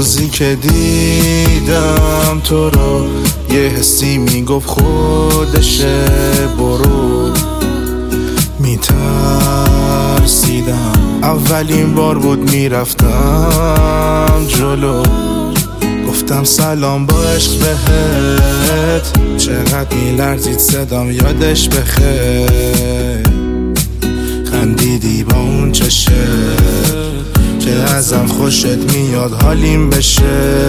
روزی که دیدم تو رو یه حسی میگفت خودشه برو. میترسیدم اولین بار بود میرفتم جلو، گفتم سلام با عشق بهت، چقدر میلرزید صدام یادش بخیر. خندیدی با اون چشه که ازم خوشت میاد حالیم بشه.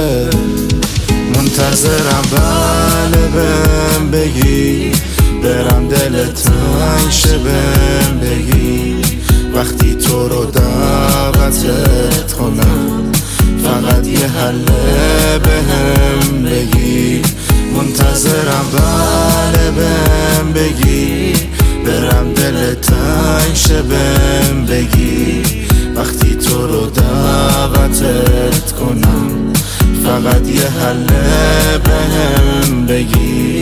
منتظرم بله بهم بگی، برم دلت تنگ شه بهم بگی، وقتی تو رو دعوتت کنم فقط یه حله بهم بگی. منتظرم بله بهم بگی، برم دلت تنگ شه بهم بگی، وقتی تو رو دعوتت کنم فقط یه حله بهم بگی.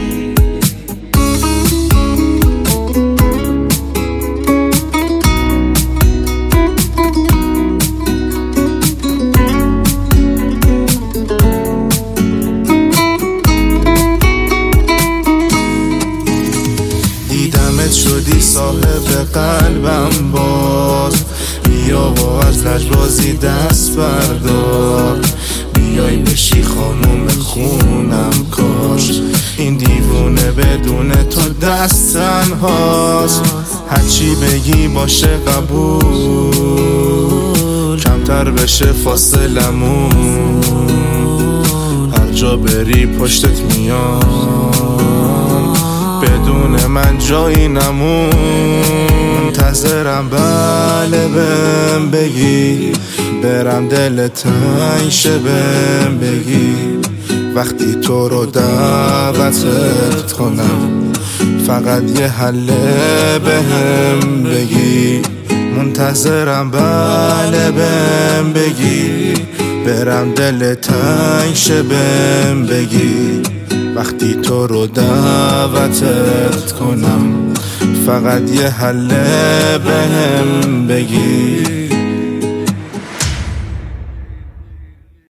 دیدمت شدی صاحب قلبم باز، بیا و از لجبازی دست بردار، بیای بشی خانوم خونم کاش. این دیوونه بدون تو دست تنهاست، هرچی بگی باشه قبول، کمتر بشه فاصلمون، هر جا بری پشتت میام، بدون من جایی نمون. منتظرم بله بهم بگی، برم دلت تنگ شه بهم بگی، وقتی تو رو دعوتت کنم فقط یه حله بهم بگی. منتظرم بله بهم بگی، برم دلت تنگ شه بهم بگی، وقتی تو رو دعوتت کنم فقط یه حله بهم بگی.